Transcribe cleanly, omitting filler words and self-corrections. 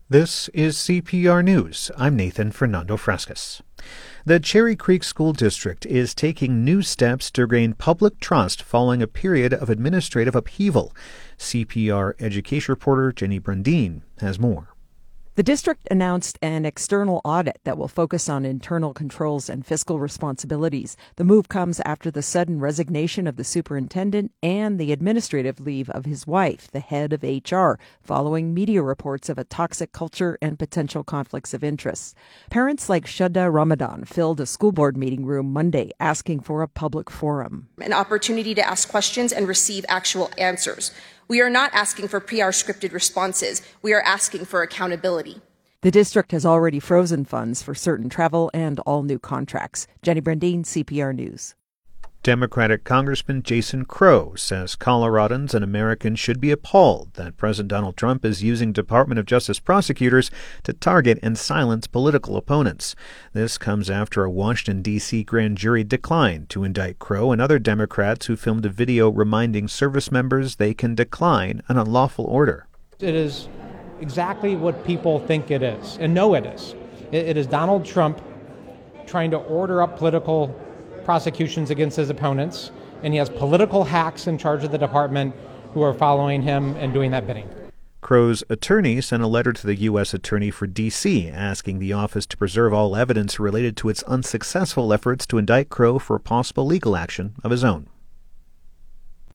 This is CPR News. I'm Nathan Fernando Frescas. The Cherry Creek School District is taking new steps to gain public trust following a period of administrative upheaval. CPR education reporter Jenny Brundin has more. The district announced an external audit that will focus on internal controls and fiscal responsibilities. The move comes after the sudden resignation of the superintendent and the administrative leave of his wife, the head of HR, following media reports of a toxic culture and potential conflicts of interest. Parents like Shada Ramadan filled a school board meeting room Monday asking for a public forum. An opportunity to ask questions and receive actual answers. We are not asking for PR scripted responses. We are asking for accountability. The district has already frozen funds for certain travel and all new contracts. Jenny Brundin, CPR News. Democratic Congressman Jason Crow says Coloradans and Americans should be appalled that President Donald Trump is using Department of Justice prosecutors to target and silence political opponents. This comes after a Washington, D.C. grand jury declined to indict Crow and other Democrats who filmed a video reminding service members they can decline an unlawful order. It is exactly what people think it is, and know it is. It is Donald Trump trying to order up political prosecutions against his opponents, and he has political hacks in charge of the department who are following him and doing that bidding. Crow's attorney sent a letter to the U.S. Attorney for D.C. asking the office to preserve all evidence related to its unsuccessful efforts to indict Crow for possible legal action of his own.